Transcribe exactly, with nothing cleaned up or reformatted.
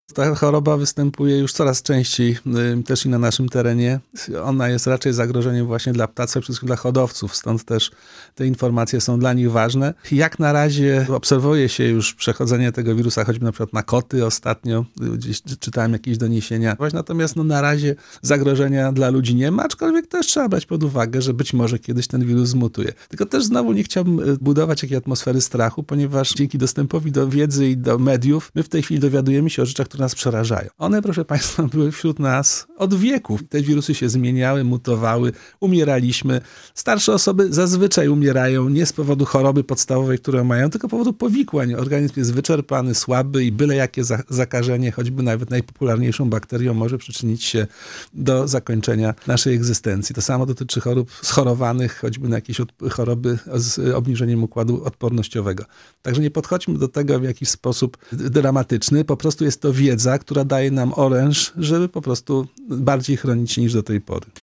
Ta choroba występuje już coraz częściej y, też i na naszym terenie. Ona jest raczej zagrożeniem właśnie dla ptacy, przede wszystkim dla hodowców, stąd też te informacje są dla nich ważne. Jak na razie obserwuje się już przechodzenie tego wirusa, choćby na przykład na koty ostatnio, gdzieś czytałem jakieś doniesienia. Natomiast no, na razie zagrożenia dla ludzi nie ma, aczkolwiek też trzeba brać pod uwagę, że być może kiedyś ten wirus zmutuje. Tylko też znowu nie chciałbym budować jakiejś atmosfery strachu, ponieważ dzięki dostępowi do wiedzy i do mediów my w tej chwili dowiadujemy się o rzeczach, które nas przerażają. One, proszę Państwa, były wśród nas od wieków. Te wirusy się zmieniały, mutowały, umieraliśmy. Starsze osoby zazwyczaj umierają nie z powodu choroby podstawowej, którą mają, tylko z powodu powikłań. Organizm jest wyczerpany, słaby i byle jakie za- zakażenie, choćby nawet najpopularniejszą bakterią, może przyczynić się do zakończenia naszej egzystencji. To samo dotyczy chorób schorowanych, choćby na jakieś od- choroby z obniżeniem układu odpornościowego. Także nie podchodźmy do tego w jakiś sposób dramatyczny. Po prostu jest to wiedza, która daje nam oręż, żeby po prostu bardziej chronić się niż do tej pory.